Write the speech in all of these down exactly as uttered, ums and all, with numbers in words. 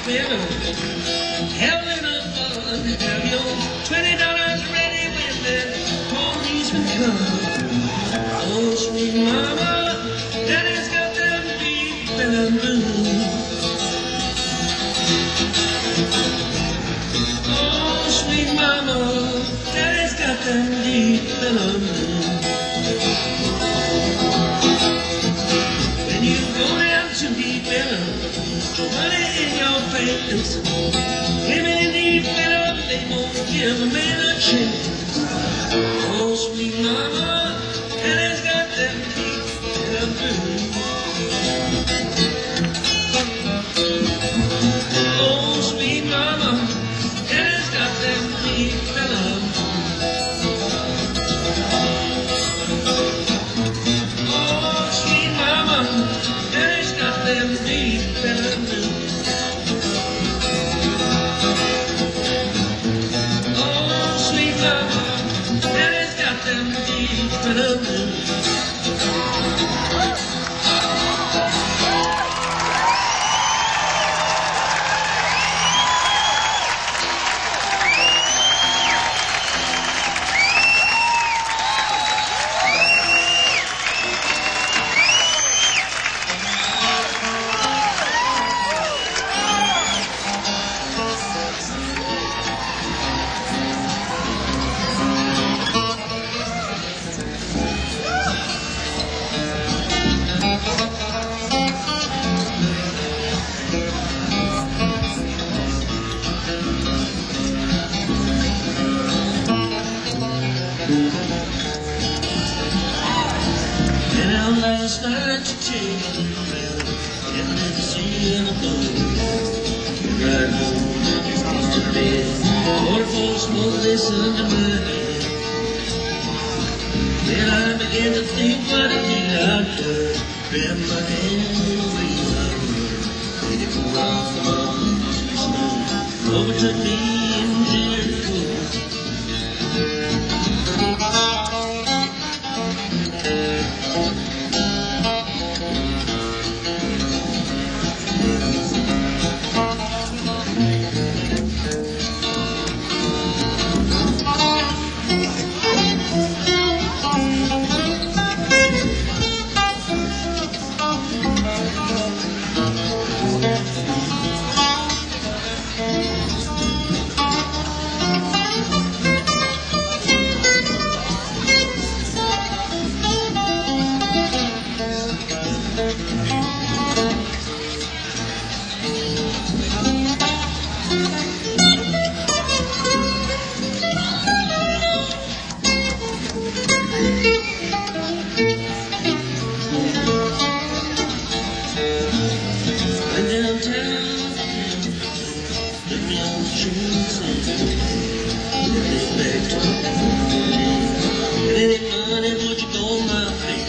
spinner. Hell in a fun, have your twenty dollars ready when that policeman comes. Oh, sweet mama, daddy's got them deep in the moon. Oh, sweet mama, daddy's got them deep in the moon. When you go down to deep in the money in your face, women in deep in the, they won't give a man a chance. Oh, sweet mama, daddy's got them deep in the moon. Oh, sweet mama, daddy's got them deep in the moon. Oh, sweet mama, daddy's got them deep in the moon. Oh, sweet mama, daddy's got them deep in the moon. Went out last night to take a look around, and then seeing a boat. Right home, used to bed, water full of smoke, listened to my head. Then I began to think what I did I'd done. Grabbed my hand and away I run. Let it go off the mountains, smooth, overtook me in Jericho. Went downtown, took me on the train station. Went back to with any money, would you go my way?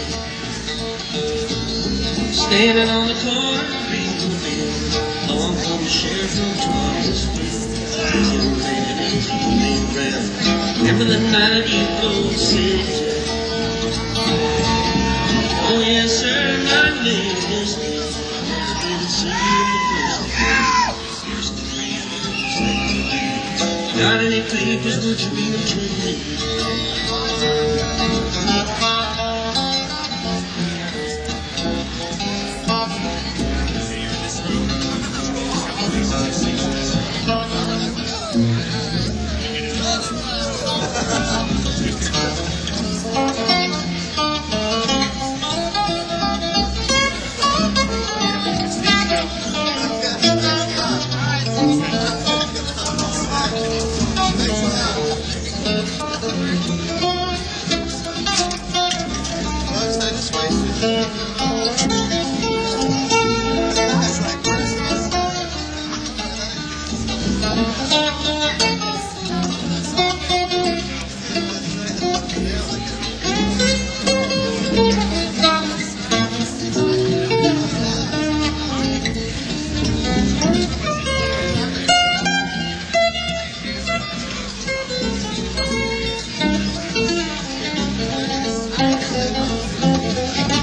Standing on the corner, reading the bill. Along come the sheriff from Thomasville. Young man, ain't you been round? Remember the night you closed the city? Oh yes, sir, my name is Neil. See you in the first day. Got any papers, would you read them to me?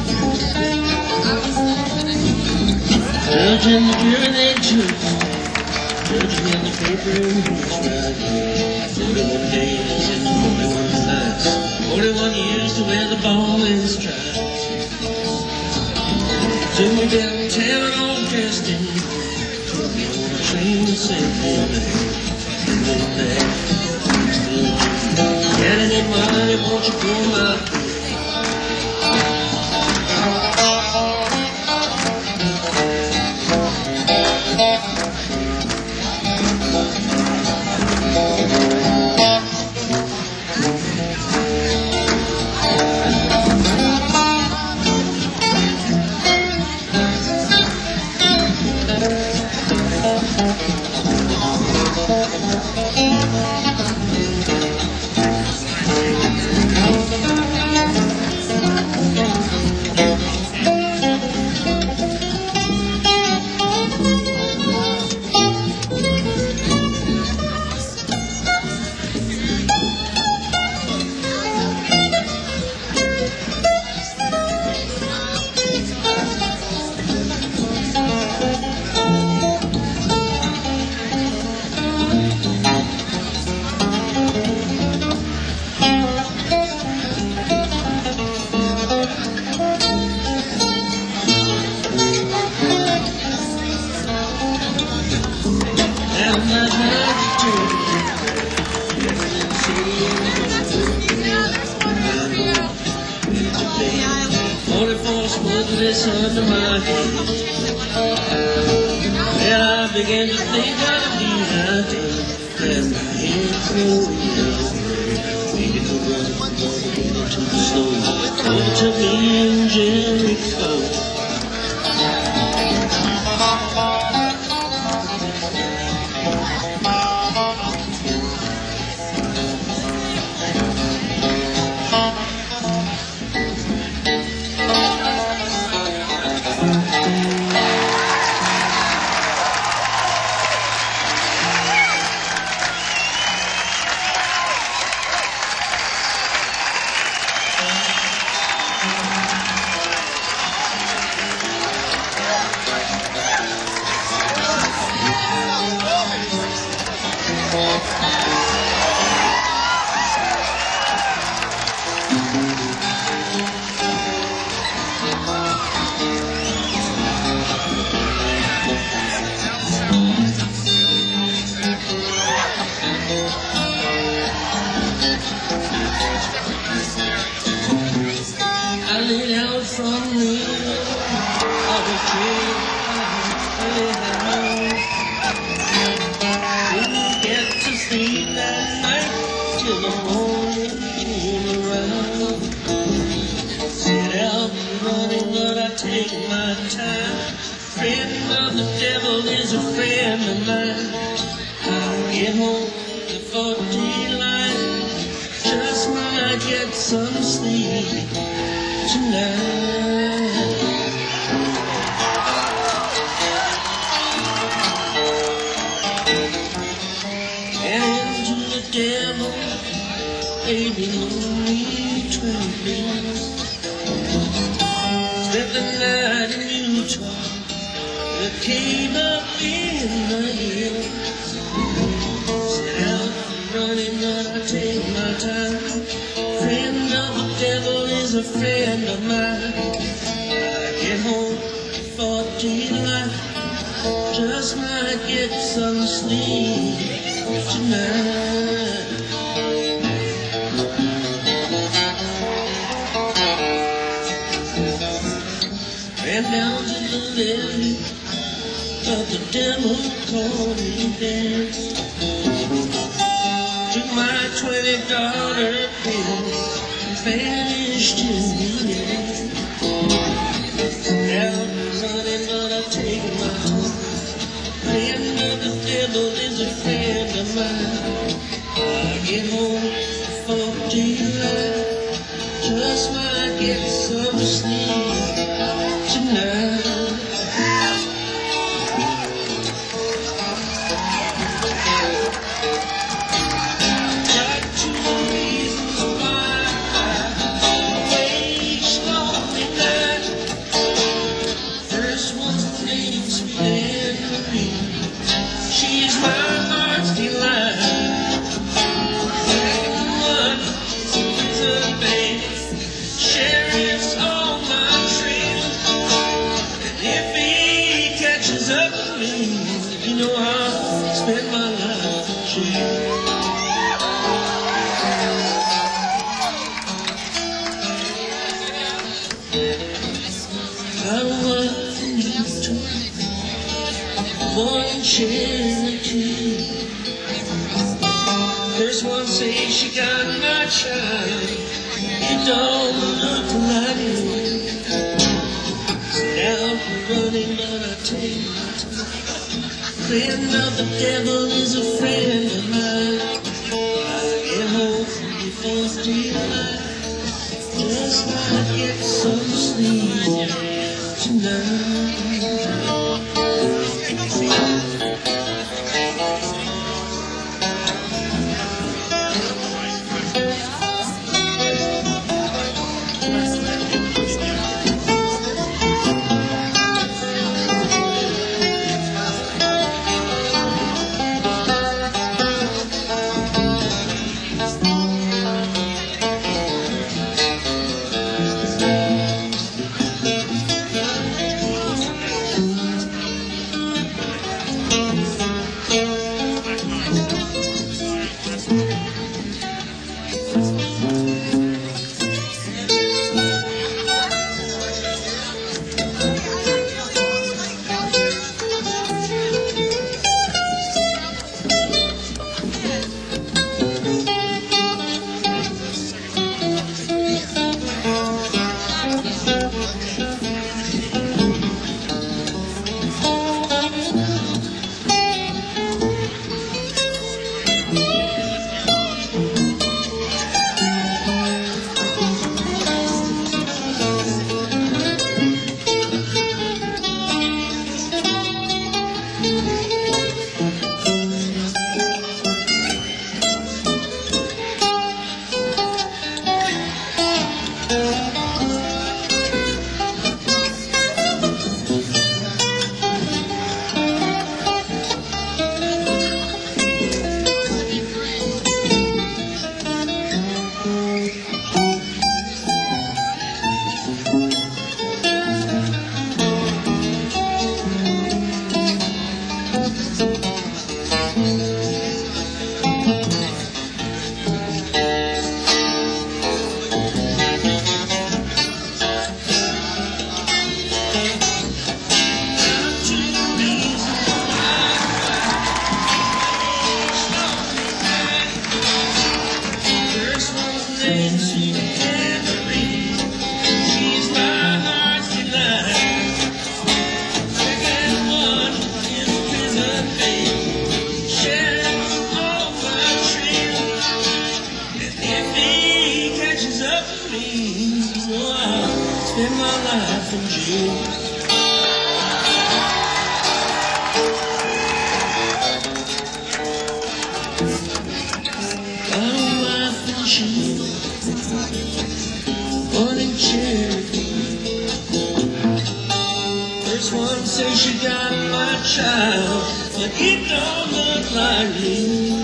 Judge and the jury, they took Judging in the paper and who's right here. Forty-one days and forty-one nights. Forty-one years to where the ball is tried. Took me downtown all dressed in black. Took me on a train and sent me back. And then back. Still got it in mind, won't you pull my feet? Forty-four smoothness under my head. Well, I began to think I'd be happy. Grab my head, throw it away. Make it run from one to the snow. Over to me in Jericho. I laid out from me of a tree didn't get to sleep that night till the morning came around. Set out running, but I take my time. Friend of the devil is a friend of mine. I'll get home before daylight. Just might get some sleep tonight. And to the devil, baby, lonely traveling. Spent the night in Utah, the cave up in the hills. Set out running, but I take my time. Friend of the devil is a friend of mine. I get home before daylight. Just might get some sleep tonight. Ran down to the levee, but the devil called me dance. Took my twenty dollar pills and vanished in the air. Now I'm running, but I take my time. Friend of the devil is a friend of mine. I get home before daylight. Just might get some sleep tonight. She's my heart's delight. One is a babe. Sheriff's on my trail. And if he catches up with me, you know I'll spend my life in jail. I was in Houston, one Cherokee. First one say she got my child. It don't look like it. Now I'm running, but I take my time. Friend of the devil is a friend of mine. I get home before daylight. Just might get some sleep tonight. Spend my life in jail. Got a wife in jail, one in Cherokee. First one says she got my child, but it don't look like me.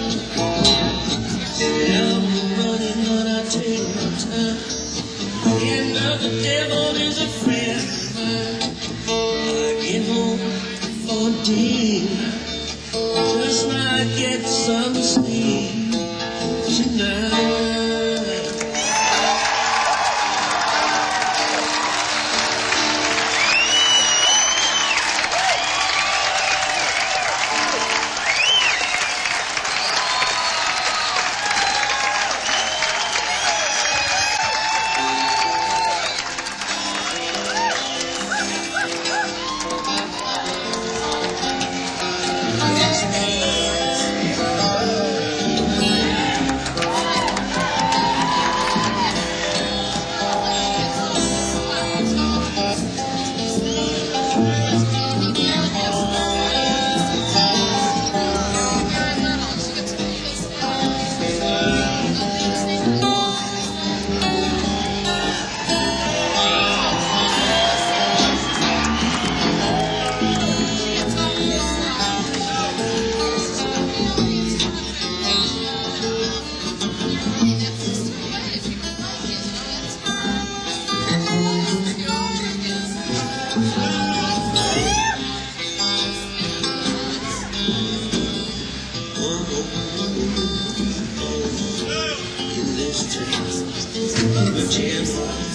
Now I'm running, but I take my time. The end of the devil is a friend of mine. I get home for dinner. Just might get some sleep tonight. In this town, the chance.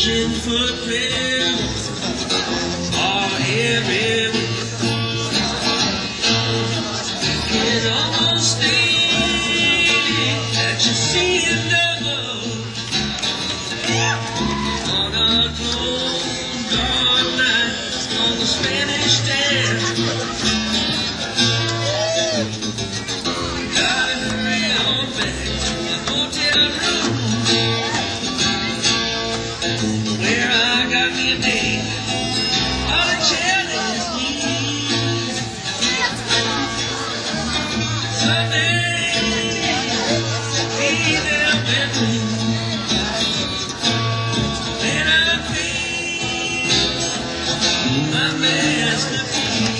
Ancient footprints are everywhere. You can almost think that you see it double on a cold, dark night on the Spanish Dam. Gotta hurry on back to the hotel room where I got me a date on a chairless knee. Someday, be there with me when I paint my masterpiece.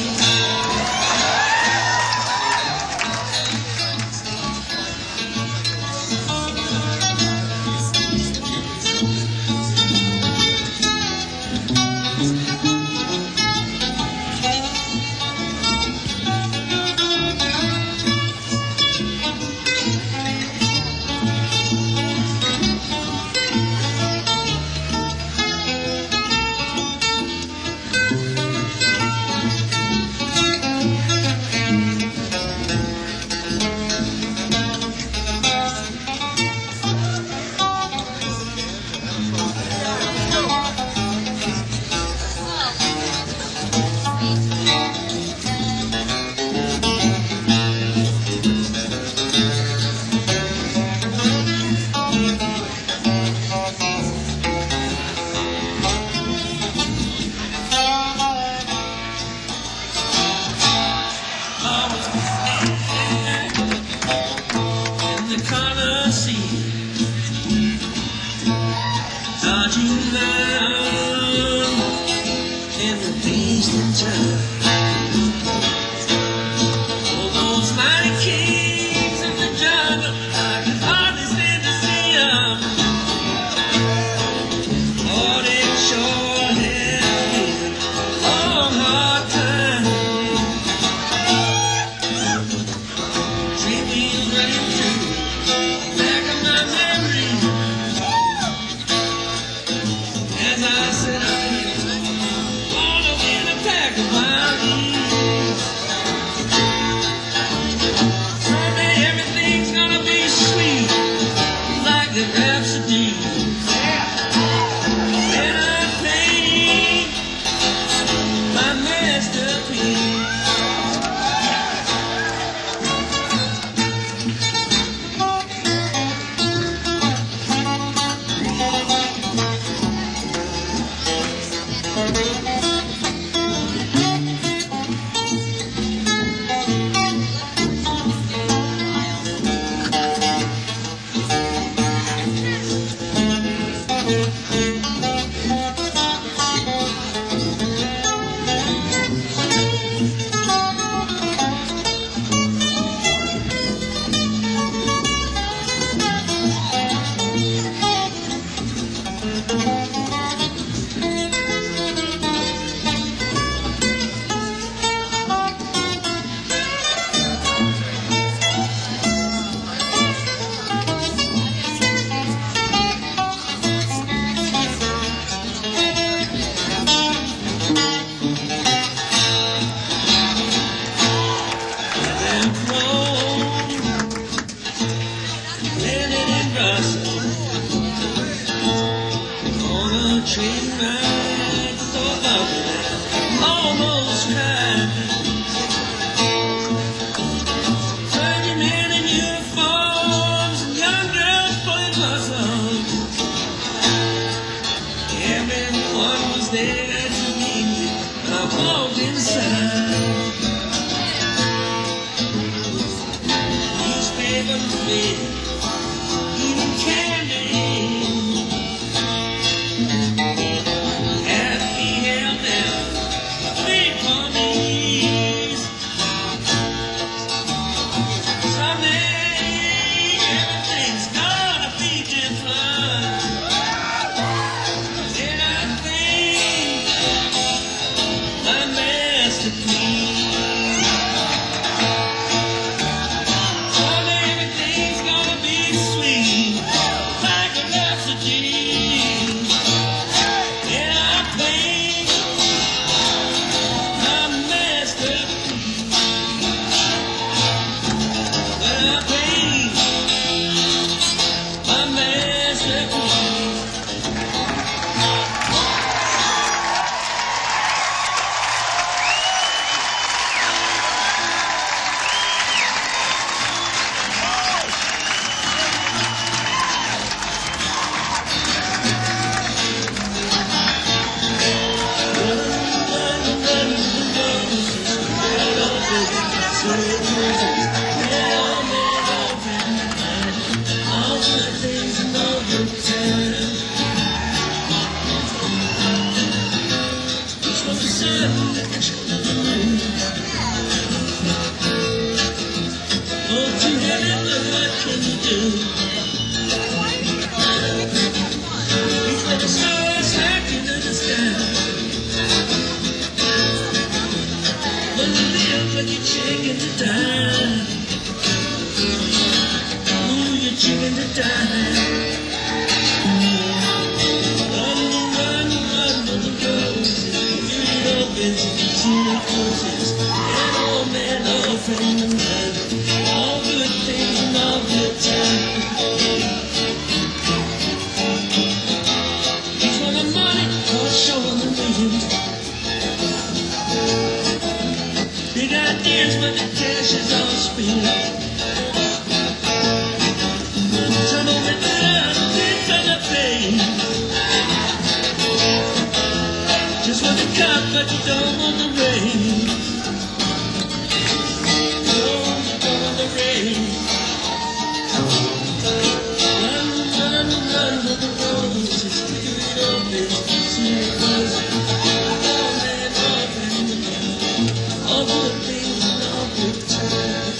Dodging down in the distant time. All those mighty kings of the jungle, I can hardly stand to see them. Oh, they sure have been a long, hard time. Dreaming running through the back of my memory. As I sit up here, all up in a pack of wild geese. Someday everything's gonna be sweet, like the Rhapsody. When I paint my masterpiece. Train ride so lovely, almost cried. Thirty men in uniforms and young girls playing my songs. Everyone was there to meet me when I walked inside. Newspapers read, even candy. Everything's gonna live like you're chicken to die. Ooh, you're chicken to die. Run, run, run with the roses. Give it opens, till it closes. An old man, old friend of mine. All good things and all good times. He's for the money, for showing the millions. Big ideas, but the cash is all spent. Some of it blood, it's on the face. Just want the cup, but you don't want the rain. No, you don't want the rain. Run, run, run with the roses. Figure it open, see it closes. All man, all friend of mine. All good things and all good times.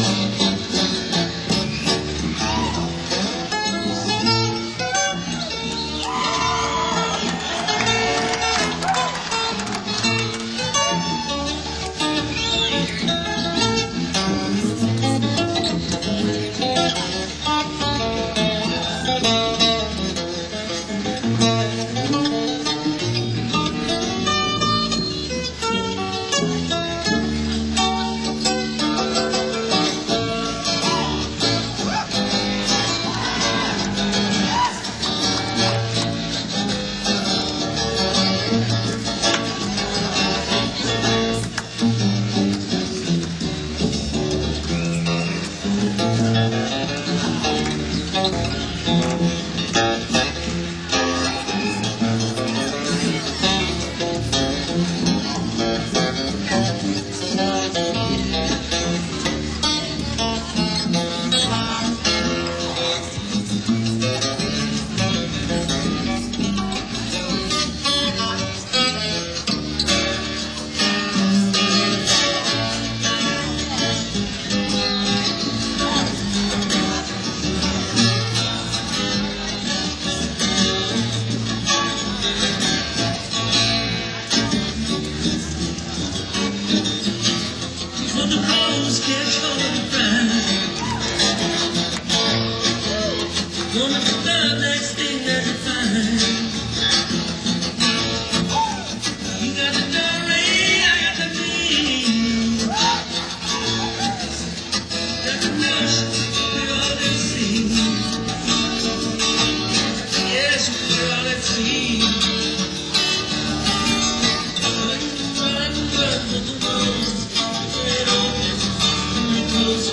For the rose catch for the bride. Gonna be the next thing that you find. You got the dory, I got the bean. Got the notion, we're all at sea. Yes, we're all at sea. Run, run, run with the rose. It opens, and it closes.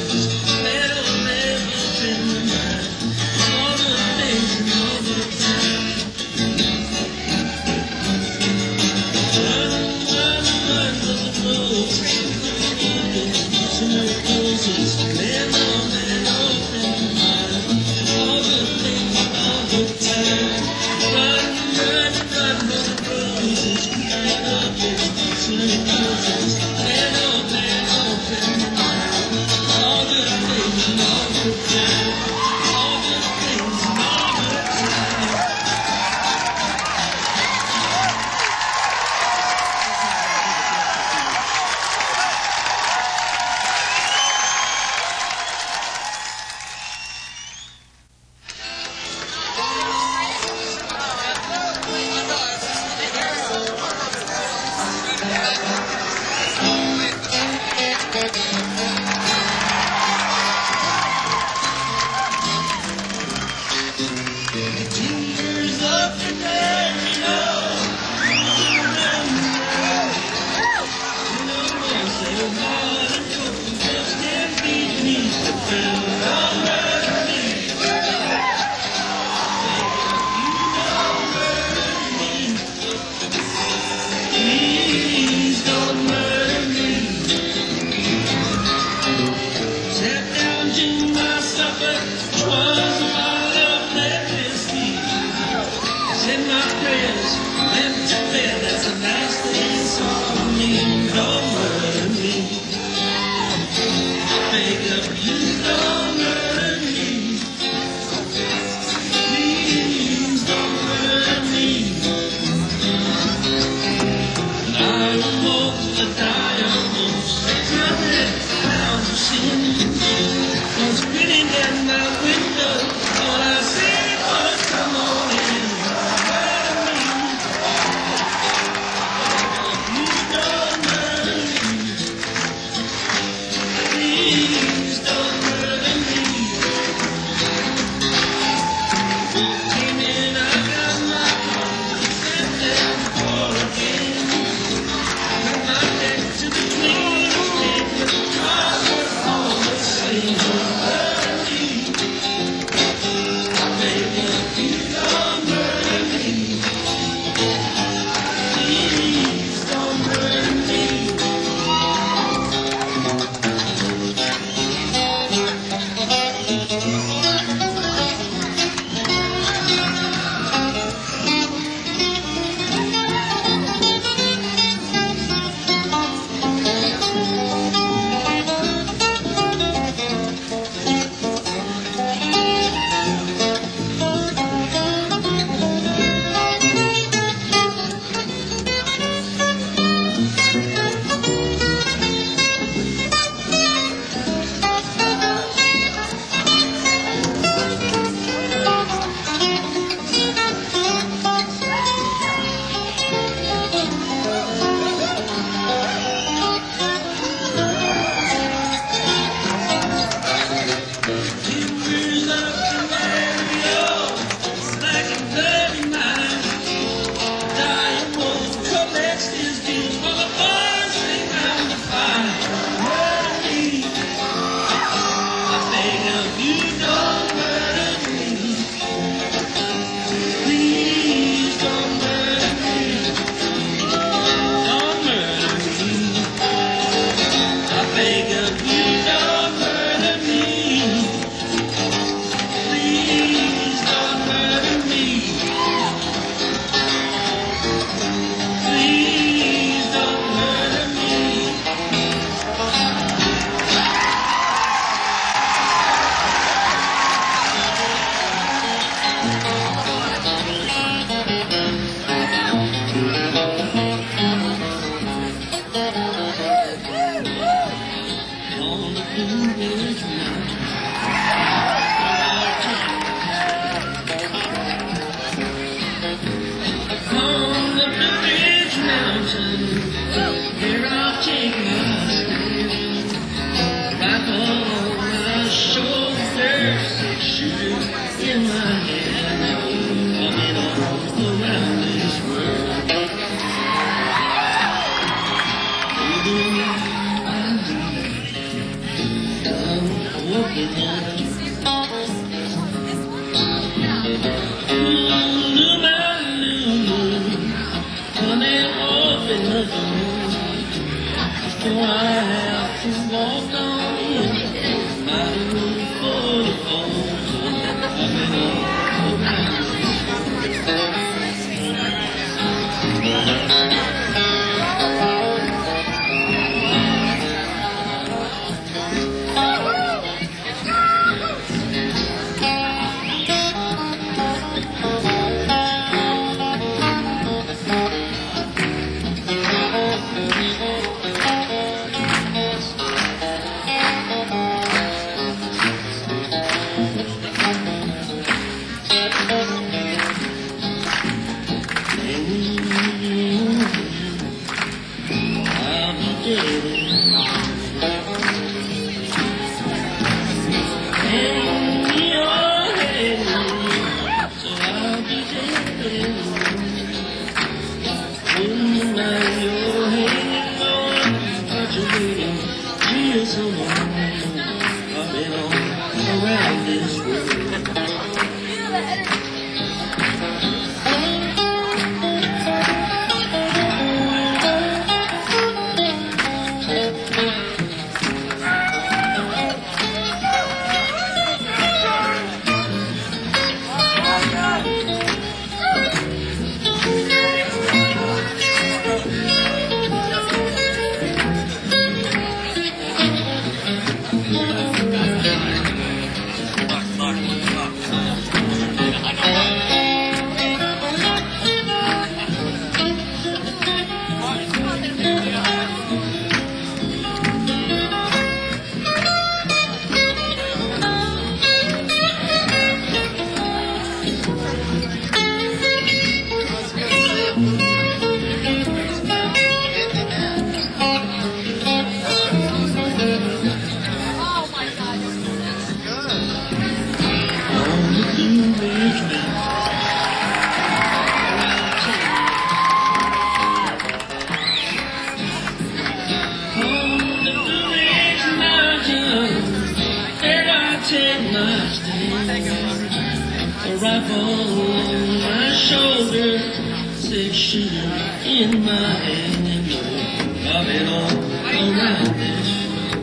A rifle on my shoulder, six shooter in my hand, and I've been all around this.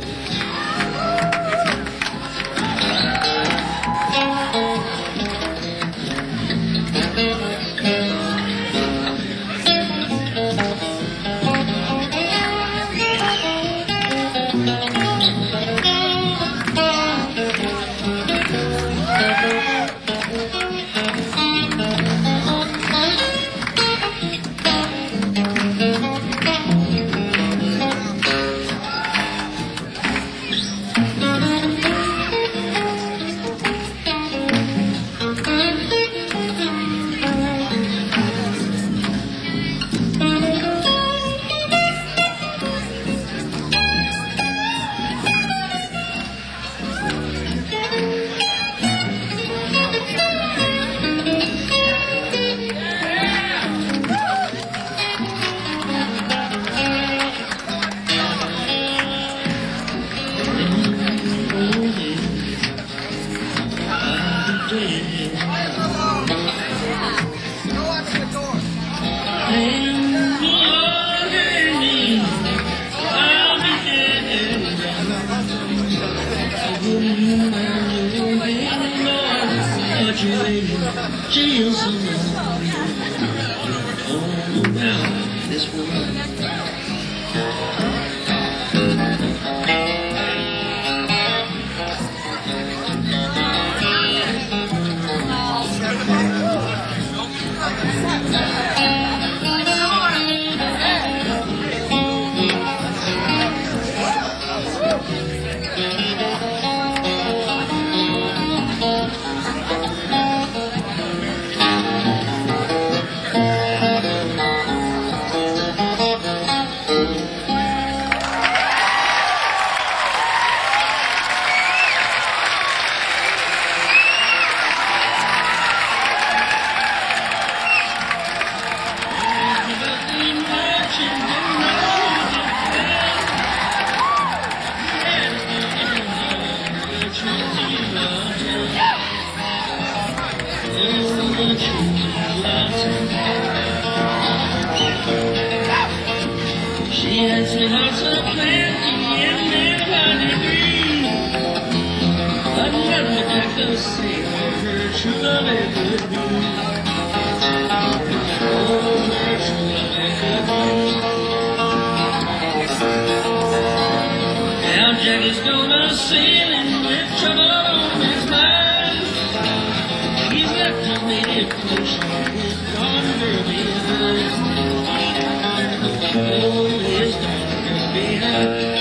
Jail somewhere all around this world. Thank you. say all her true love ever be. All her true love ever be. Now Jack is gonna sailing with trouble on his mind. He's left his native coast with daughter behind. Oh, his daughter behind.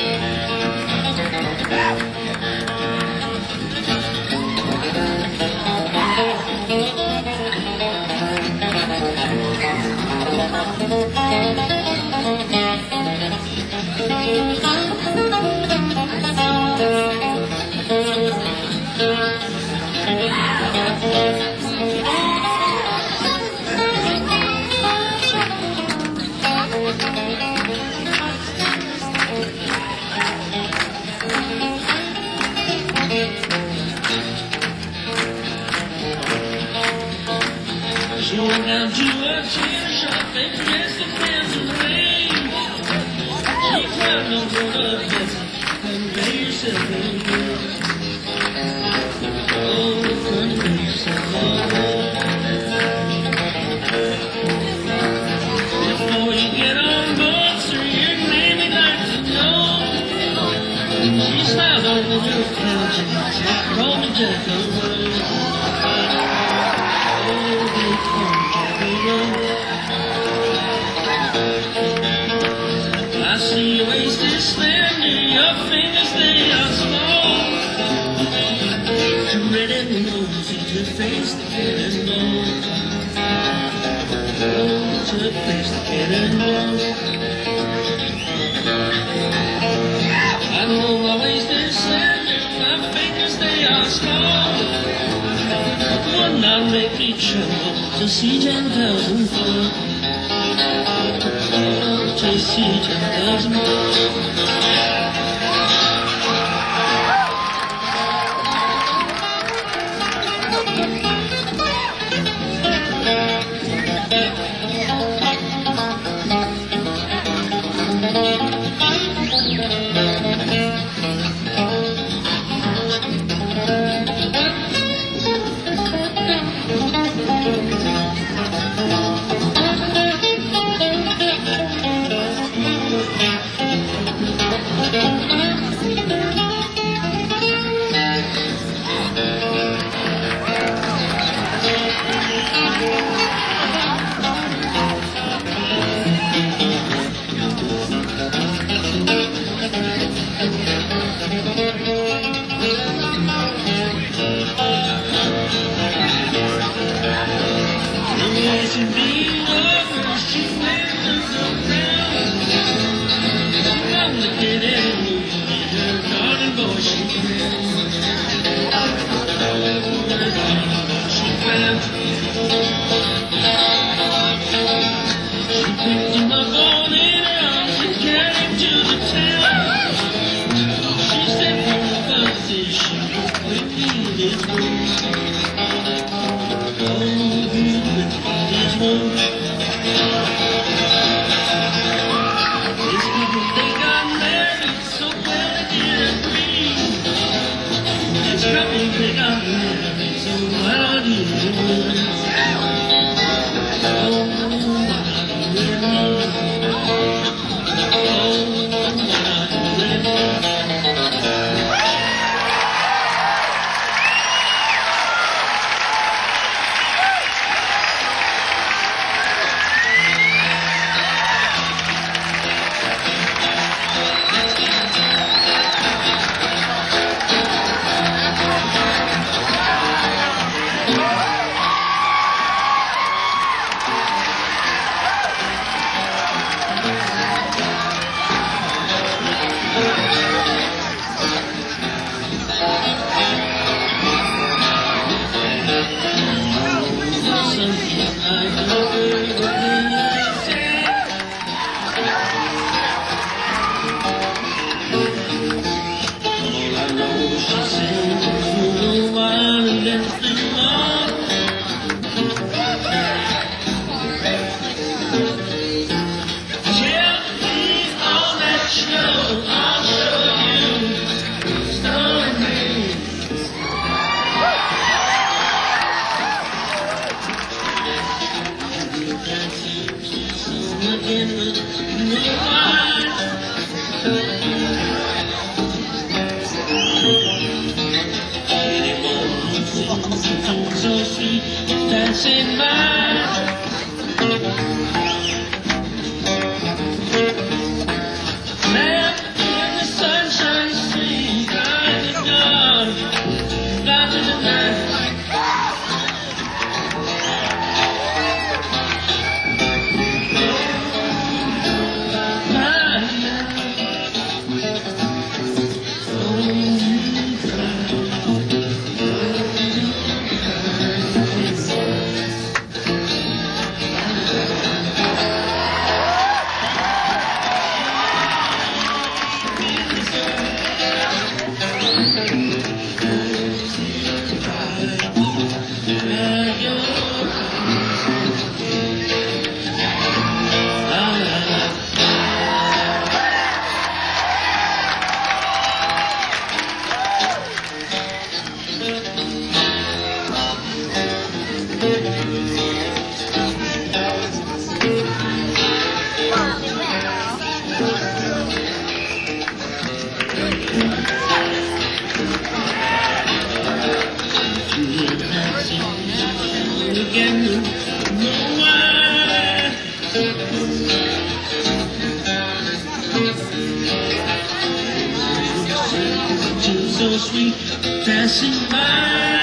She went down to a chair shop and dressed in pants and rain. She climbed over the fence and lay herself in bed. Oh, come lay yourself in bed. Before you get on board, sir, your name I'd like to know. She smiled over her couch and said, call me Jack O'Rourke. I see your waist is slender, your fingers they are small. Too red and rosy to face the cannonball. Oh, to face the cannonball. I know my waist is slender, my fingers they are small. Would not make me tremble to see ten thousand fall. To see ten thousand fall. seems so sweet passing by.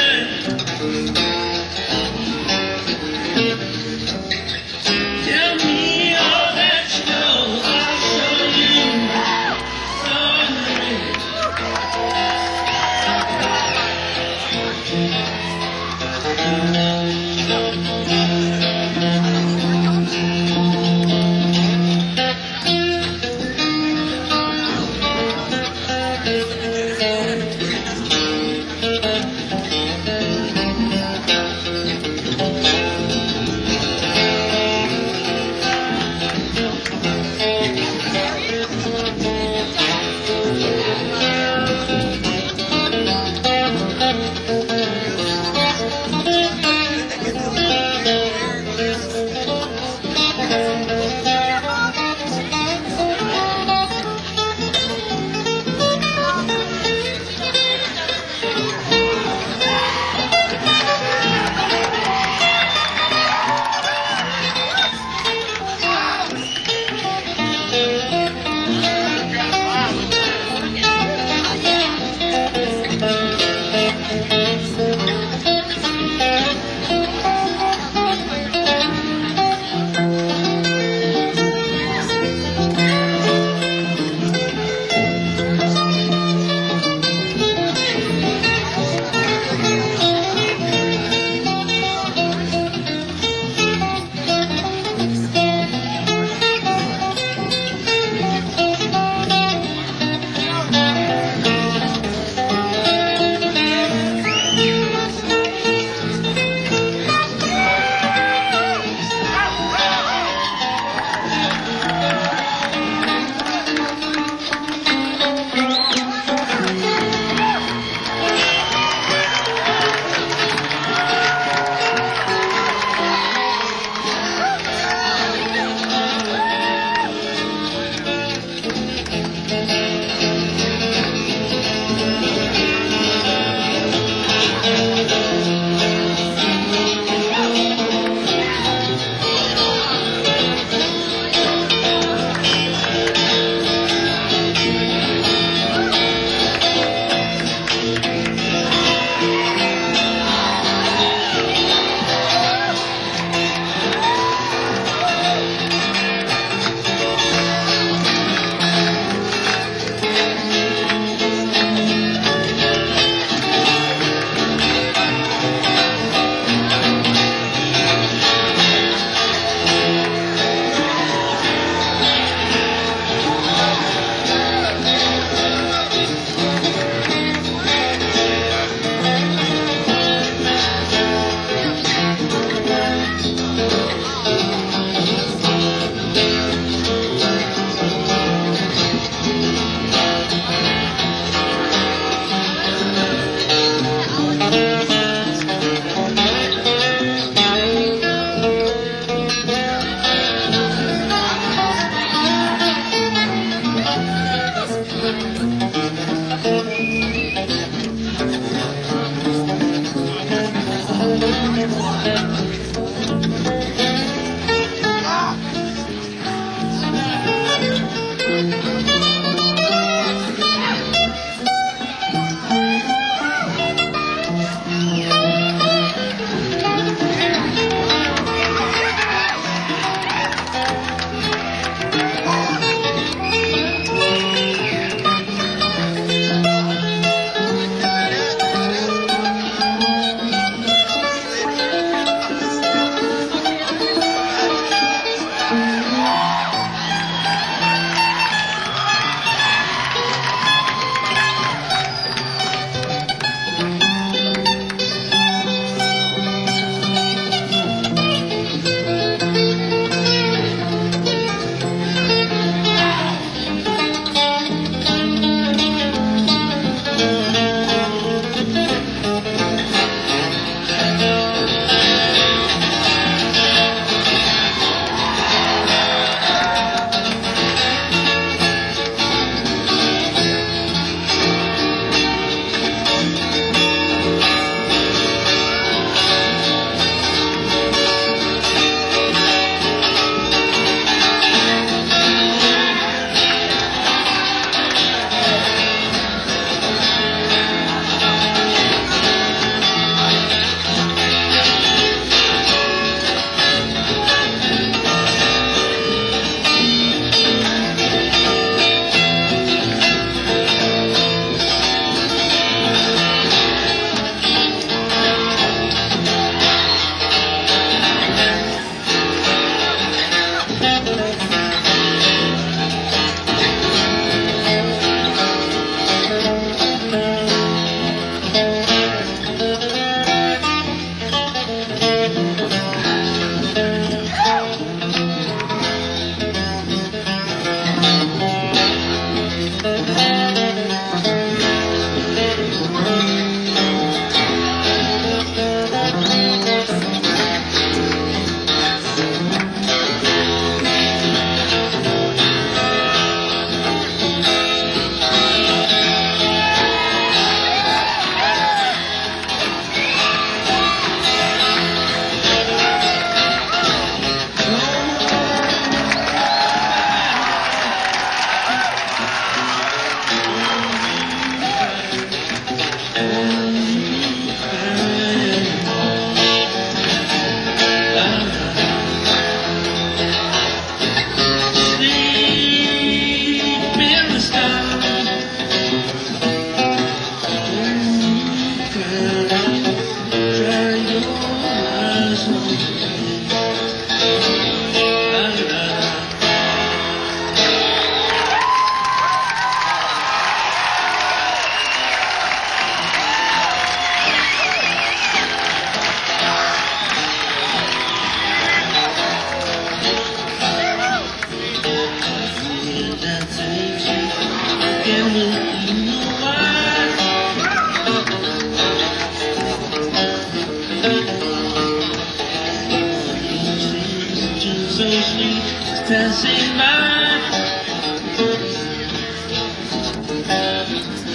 Tell me all that you know, I'll show you.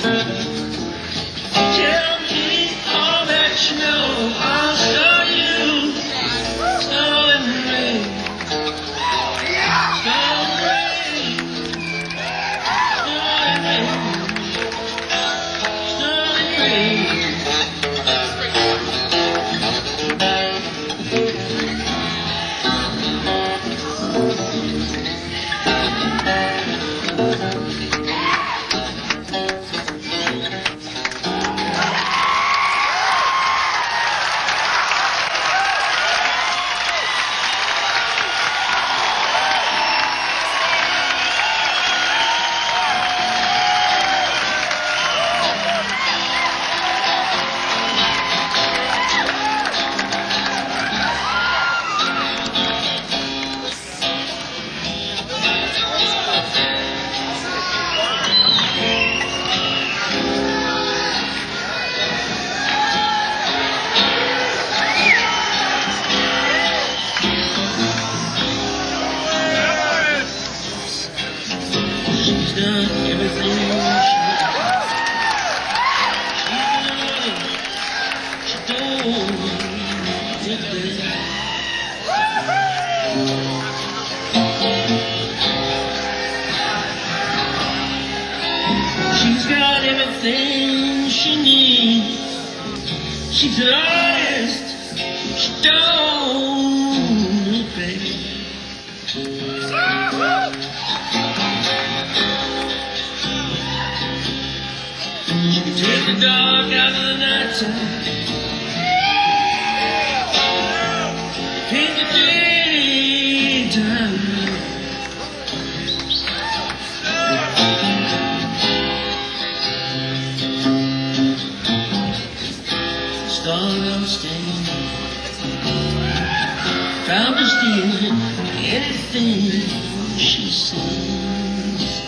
Tell me all that you know. I'll show you. Snow and rain. Snow and rain. Snow and rain. Snow and rain. She's done everything she could. She's done what she don't think she's got everything she needs. She's an artist. She don't need fame. She can take the dark out of the night time, paint the daytime. Stardust stain, proud to steal anything she says.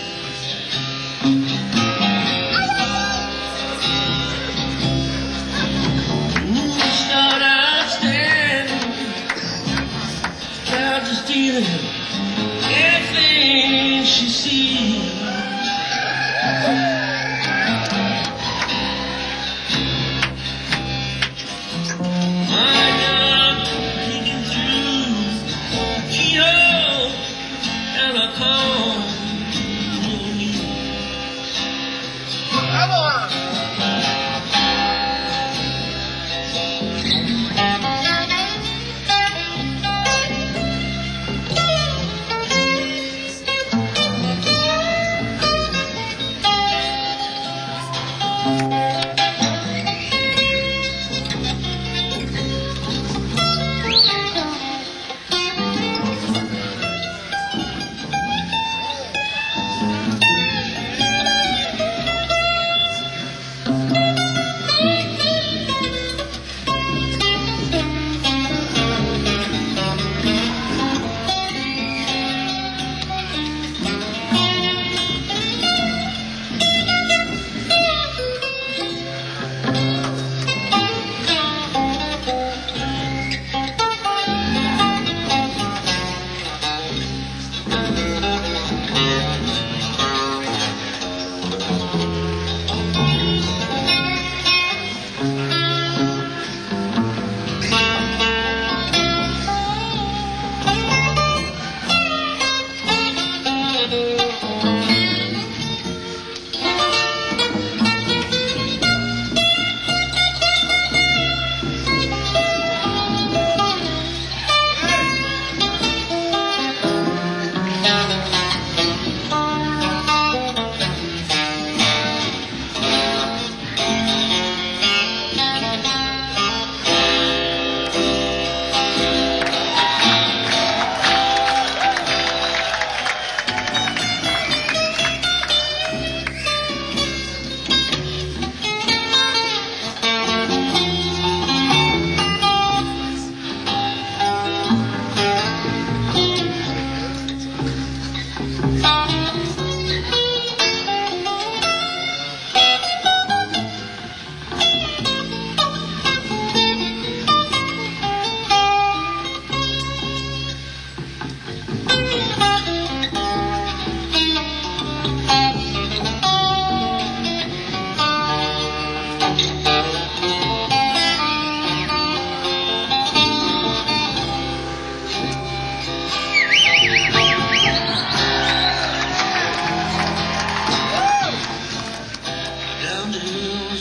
Just stealing everything she sees. My God, peeking through the keyhole.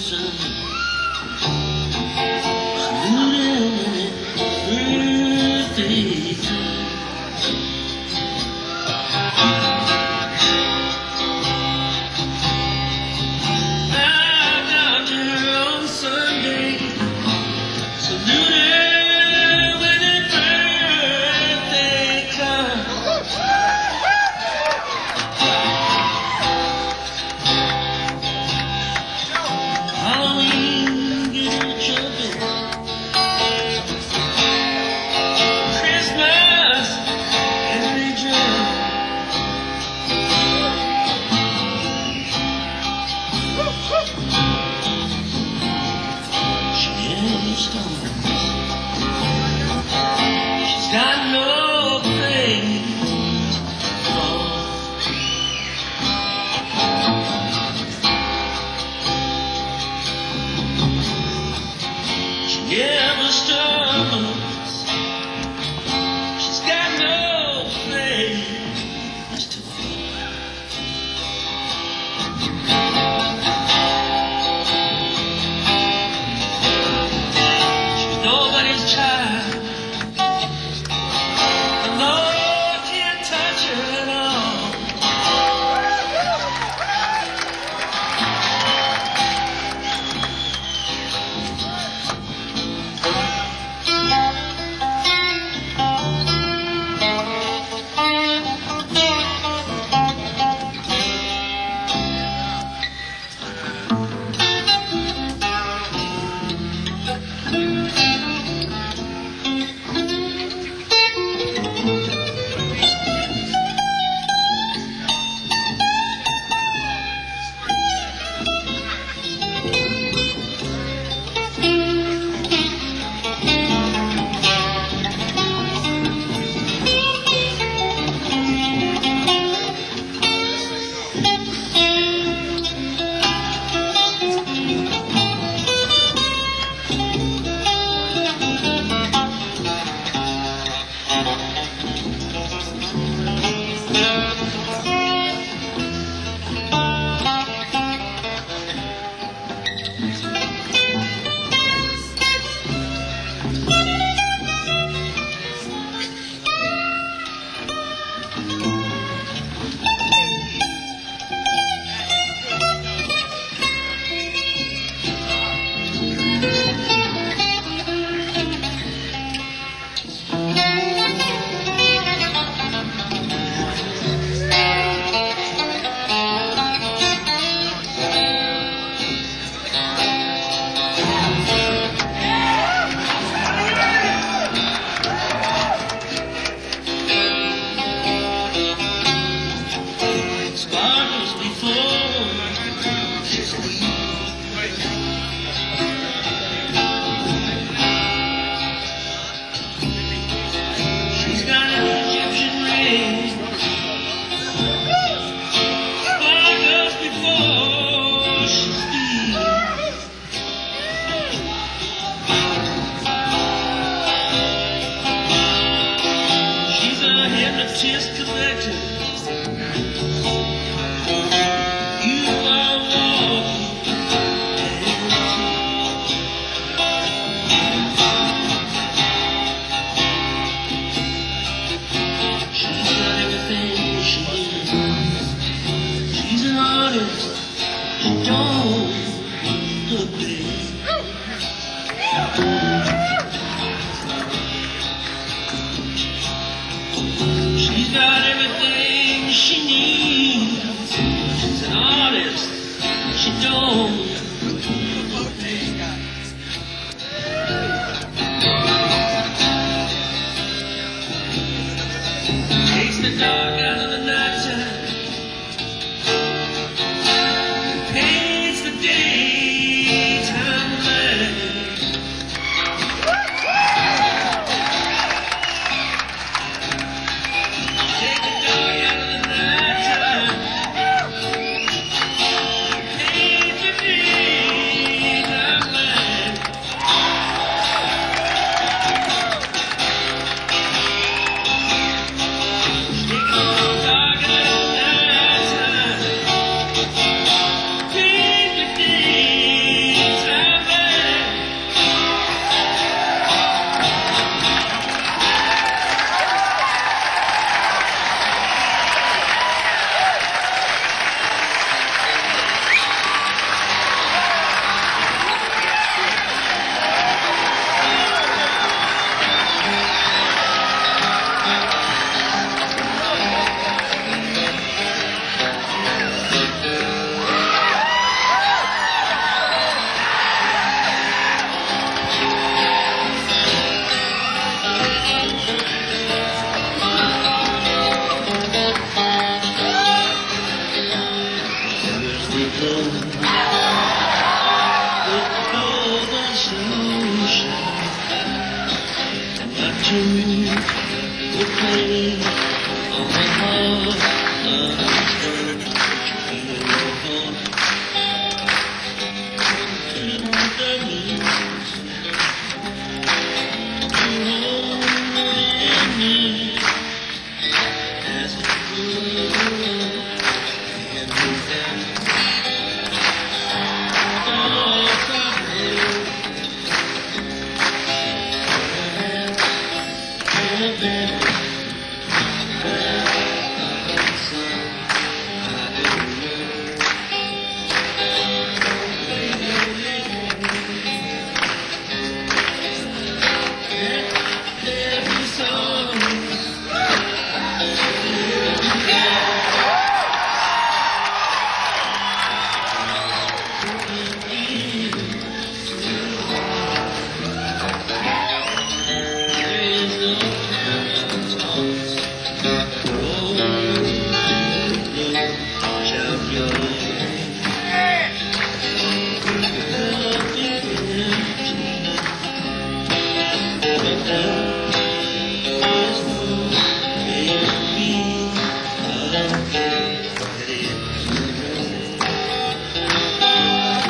sun. Saluting birthday time. I'm out there on Sunday, saluting when it's birthday time. Halloween, get it jumping. Christmas, every jump. She never stops. She's got no place for. She never stumbles. She's got no place to go. She's nobody's child. The Lord can't touch her at all. Sparkles before she's She's got an Egyptian ring. Sparkles before she's She's a hypnotist collector. You are walking. She's got everything she needs. She's an artist. She don't look big. She's got everything she needs. She's an artist. She don't look big. Takes the dark out of the nighttime. Paints the daytime light. Take the dark out of the nighttime. Paints the daytime light.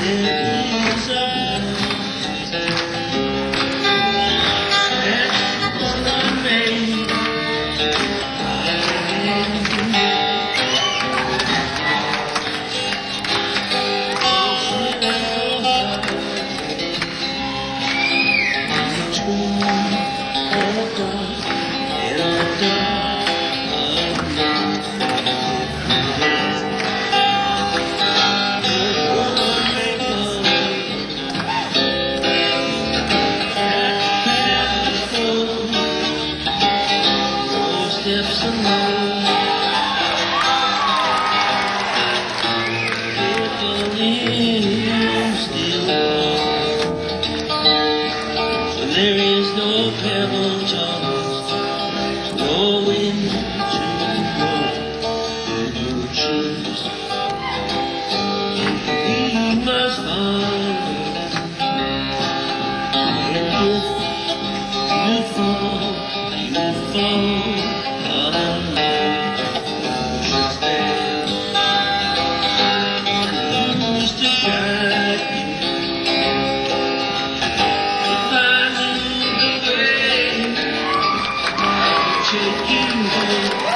Steps alone, carefully still walk. So there is no pebble tossed, no wind to blow. You choose, we must follow. And if you fall, you fall. Take you home.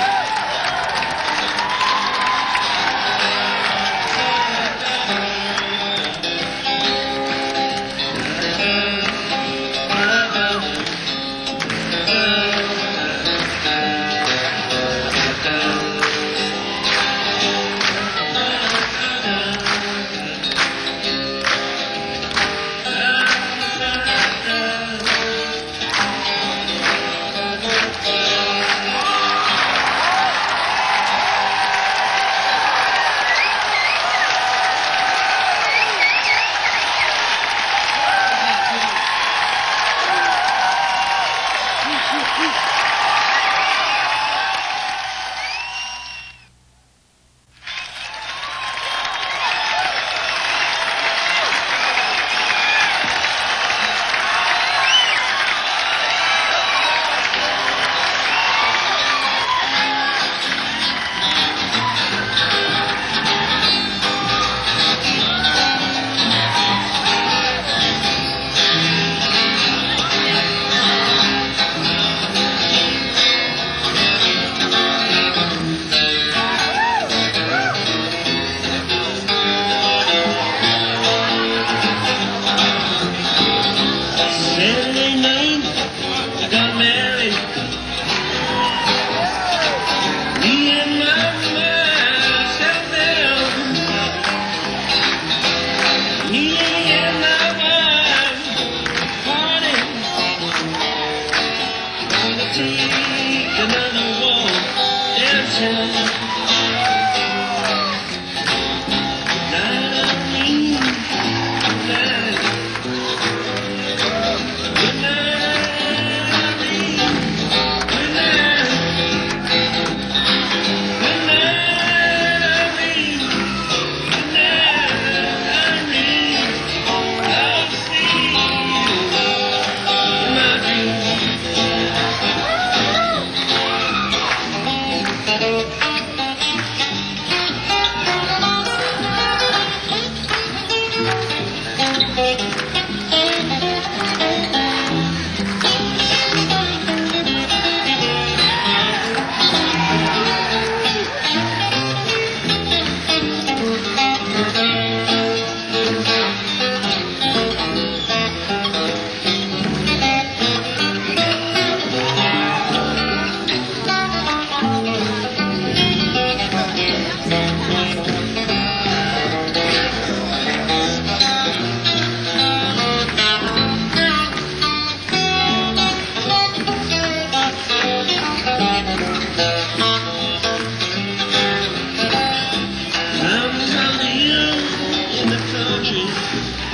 Another walk downtown. Country